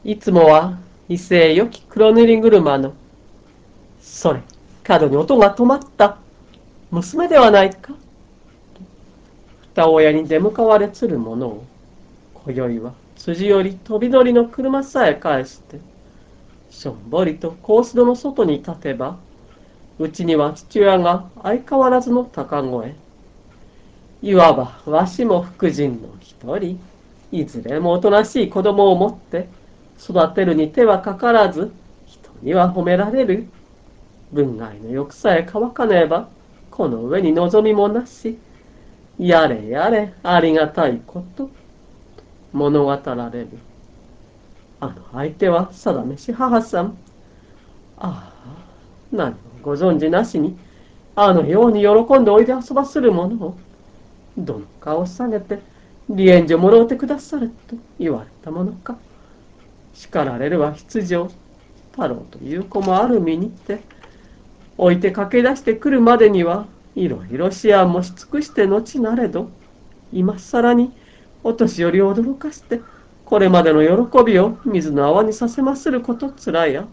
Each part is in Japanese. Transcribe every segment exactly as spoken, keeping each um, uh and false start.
いつもは威勢よき黒塗り車の、それ、角に音が止まった。娘ではないか。二親に出向われつる者を、今宵は辻より飛び乗りの車さえ返して、しょんぼりとコース戸の外に立てば、うちには父親が相変わらずの高声。いわばわしも福神の一人、いずれもおとなしい子供を持って育てるに手はかからず、人には褒められる。文外の欲さえ乾かねば、この上に望みもなし。やれやれありがたいこと、物語られる。あの相手は定めし母さん。ああ、何もご存知なしに、あのように喜んでおいで遊ばする者を、どの顔を下げて、離縁所もろうてくださると言われたものか。叱られるは必定。太郎という子もある身にて、置いて駆け出してくるまでには、いろいろ思案もし尽くして後なれど、今更にお年寄りを驚かして、これまでの喜びを水の泡にさせますることつらや。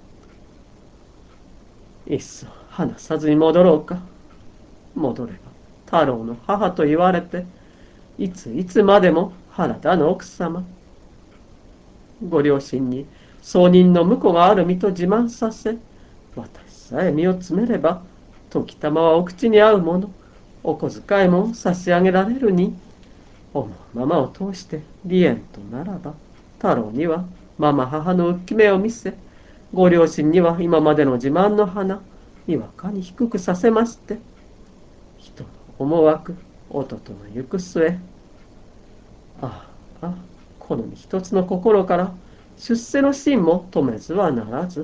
いっそ話さずに戻ろうか。戻れば太郎の母と言われて、いついつまでも原田の奥様。ご両親に送人の婿がある身と自慢させ、私さえ身を詰めれば、時たまはお口に合うもの、お小遣いも差し上げられるに、思うままを通して離縁とならば、太郎にはママ母の浮き目を見せ、ご両親には今までの自慢の花、にわかに低くさせまして、人の思惑、音との行く末、ああ、あこの一つの心から出世の心も止めずはならず。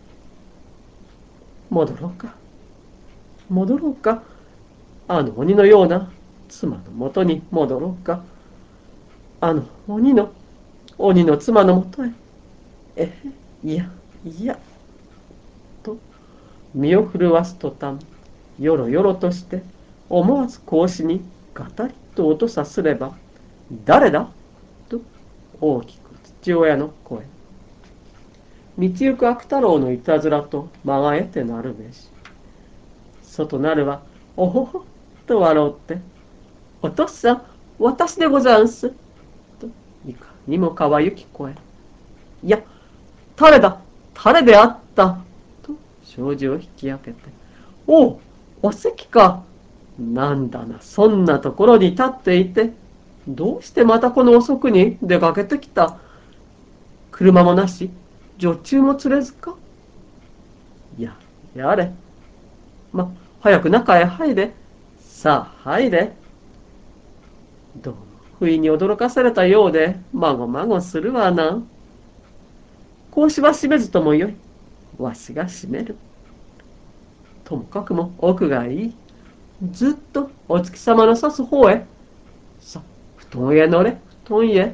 戻ろうか、戻ろうか、あの鬼のような妻のもとに戻ろうか、あの鬼の、鬼の妻のもとへ。え、いや、いや、と、身を震わすとたん、よろよろとして、思わず格子にガタリと音さすれば、誰だと大きく父親の声。道行く悪太郎のいたずらと間が得てなるべし。外なるは、おほほ、と笑うって、お父さん、私でござんす。と、いかにもかわゆき声。いや、誰だ、誰であった。と、障子を引き開けて、おう、お関か。なんだな、そんなところに立っていて、どうしてまたこの遅くに出かけてきた。車もなし、女中も連れずか。いや、やれ。ま、早く中へ入れ。さあ、入れ。どうも、不意に驚かされたようで、まごまごするわな。格子は閉めずともよい。わしが閉める。ともかくも奥がいい。ずっとお月様の指す方へ。さ、布団へ乗れ、布団へ。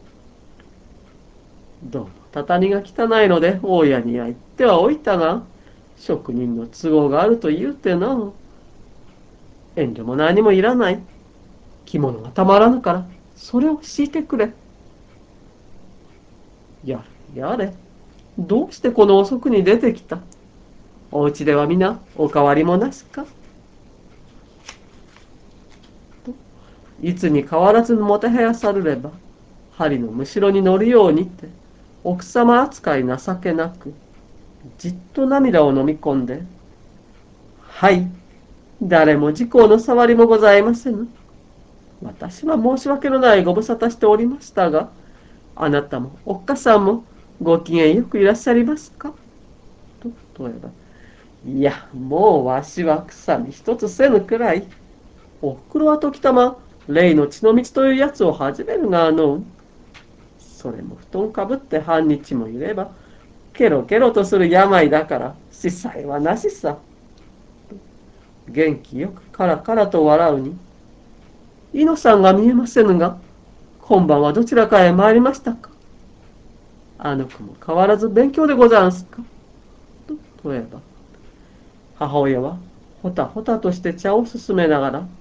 どうも畳が汚いので大家には言ってはおいたが、職人の都合があると言うてな。遠慮も何もいらない。着物がたまらぬから、それを敷いてくれ。やれやれ。どうしてこの遅くに出てきた。お家では皆お変わりもなしか。と、いつに変わらずもてはやさるれば、針のむしろに乗るようにって、奥様扱い情けなく、じっと涙を飲み込んで、はい、誰も事項の触りもございませぬ。私は申し訳のないご無沙汰しておりましたが、あなたもおっかさんもご機嫌よくいらっしゃりますか。と問えば、いや、もうわしはくさみ一つせぬくらい、おふくろは時たま、例の血の道というやつを始めるがのう。それも布団かぶって半日もいれば、ケロケロとする病だから、司祭はなしさ。元気よくカラカラと笑うに、イノさんが見えませぬが、今晩はどちらかへ参りましたか。あの子も変わらず勉強でござんすか。と問えば、母親はほたほたとして茶を進めながら、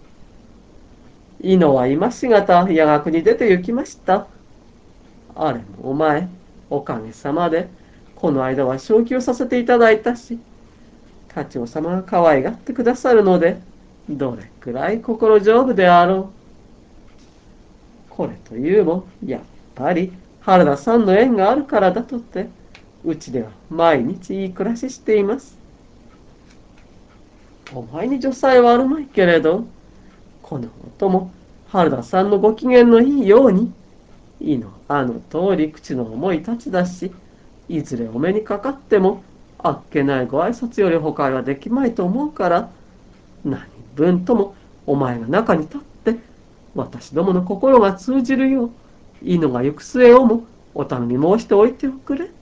イノは今しがた夜学に出て行きました。あれもお前、 おかげさまで、この間は昇給させていただいたし、課長様が可愛がってくださるので、どれくらい心丈夫であろう。これというも、やっぱり原田さんの縁があるからだとって、うちでは毎日いい暮らししています。お前に女才はあるまいけれど、このことも原田さんのご機嫌のいいように、いいのあの通り口の重いたちだし、いずれお目にかかっても、あっけないご挨拶より他はできまいと思うから、何分ともお前が中に立って、私どもの心が通じるよう、いいのが行く末をもお頼み申しておいておくれ。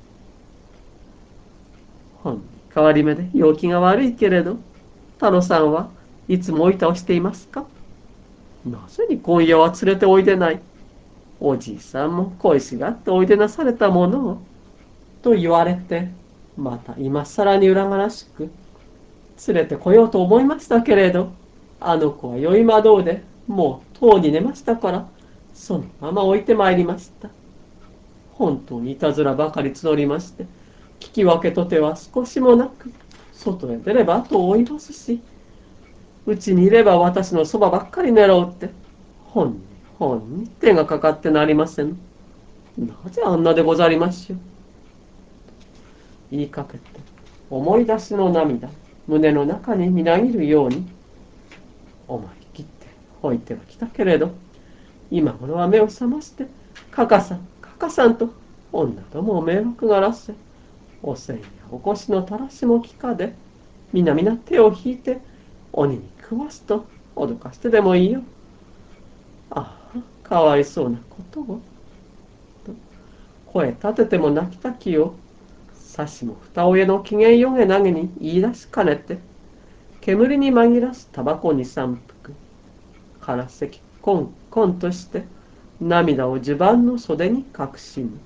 ほんに変わり目で陽気が悪いけれど、太郎さんはいつもおいたをしていますか？なぜに今夜は連れておいでない？おじいさんも恋しがっておいでなされたものを。と言われて、また今更に恨らしく、連れてこようと思いましたけれど、あの子は酔いまどうで、もうとうに寝ましたから、そのまま置いてまいりました。本当にいたずらばかり募りまして、聞き分けとては少しもなく、外へ出ればと追いますし、うちにいれば私のそばばっかり狙うって、ほんにほんに手がかかってなりません。なぜあんなでござりましょう。言いかけて、思い出しの涙、胸の中にみなぎるように、思い切って置いてはきたけれど、今頃は目を覚まして、かかさん、かかさんと、女どもを迷惑がらせ、おせんやお腰のたらしもきかで、みなみな手を引いて、鬼に食わすと脅かしてでもいいよ。ああ、かわいそうなことを。と声立てても泣きたきを、さしも二親の機嫌よげなげに言い出しかねて、煙に紛らすタバコに三服、からせきコンコンとして、涙を襦袢の袖に隠しむ。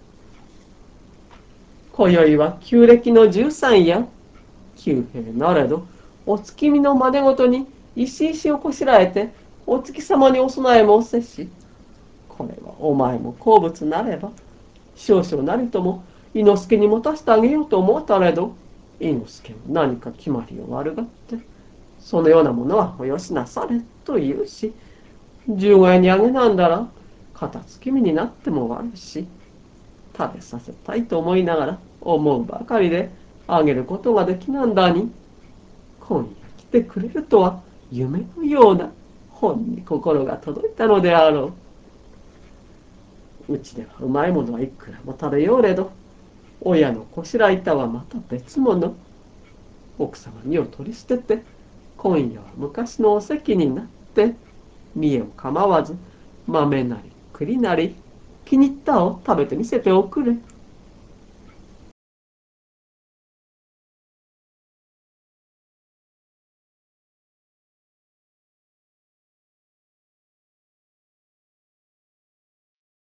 今宵は旧暦の十三や。旧平なれど、お月見の真似事に石石をこしらえて、お月様にお供えもせし、これはお前も好物なれば、少々なりとも伊之助に持たせてあげようと思ったれど、伊之助も何か決まりを悪がって、そのようなものはおよしなされと言うし、十五円にあげなんだら、片月見になっても悪し、食べさせたいと思いながら思うばかりであげることができなんだに、今夜来てくれるとは夢のような本に心が届いたのであろう。うちではうまいものはいくらも食べようれど、親のこしらえたはまた別物。奥様にを取り捨てて、今夜は昔のお席になって、見栄を構わず豆なり栗なり気に入ったを食べてみせておくれ。